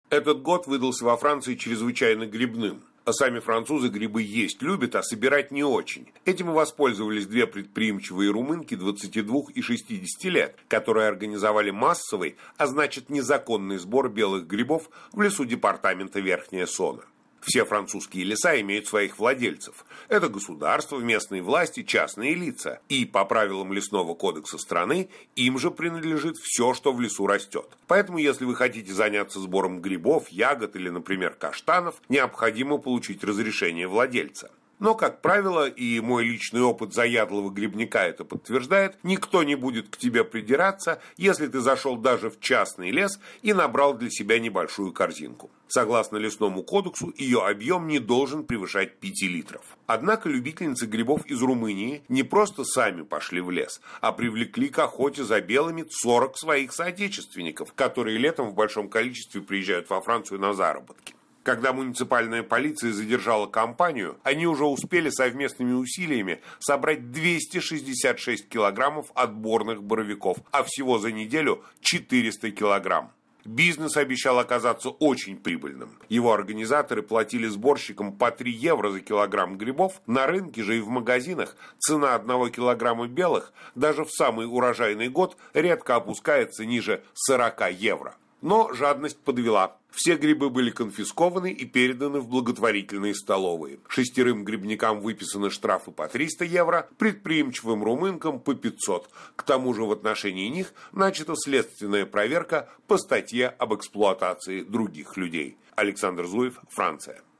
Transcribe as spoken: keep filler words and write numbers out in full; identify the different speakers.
Speaker 1: Этот год выдался во Франции чрезвычайно грибным. А сами французы грибы есть любят, а собирать не очень. Этим и воспользовались две предприимчивые румынки двадцати двух и шестидесяти лет, которые организовали массовый, а значит незаконный сбор белых грибов в лесу департамента Верхняя Сона. Все французские леса имеют своих владельцев. Это государство, местные власти, частные лица. И по правилам лесного кодекса страны им же принадлежит все, что в лесу растет. Поэтому, если вы хотите заняться сбором грибов, ягод или, например, каштанов, необходимо получить разрешение владельца. Но, как правило, и мой личный опыт заядлого грибника это подтверждает, никто не будет к тебе придираться, если ты зашел даже в частный лес и набрал для себя небольшую корзинку. Согласно лесному кодексу, ее объем не должен превышать пяти литров. Однако любительницы грибов из Румынии не просто сами пошли в лес, а привлекли к охоте за белыми сорок своих соотечественников, которые летом в большом количестве приезжают во Францию на заработки. Когда муниципальная полиция задержала компанию, они уже успели совместными усилиями собрать двести шестьдесят шесть килограммов отборных боровиков, а всего за неделю четыреста килограмм. Бизнес обещал оказаться очень прибыльным. Его организаторы платили сборщикам по три евро за килограмм грибов, на рынке же и в магазинах цена одного килограмма белых даже в самый урожайный год редко опускается ниже сорока евро. Но жадность подвела. Все грибы были конфискованы и переданы в благотворительные столовые. Шестерым грибникам выписаны штрафы по триста евро, предприимчивым румынкам по пятьсот. К тому же в отношении них начата следственная проверка по статье об эксплуатации других людей. Александр Зуев, Франция.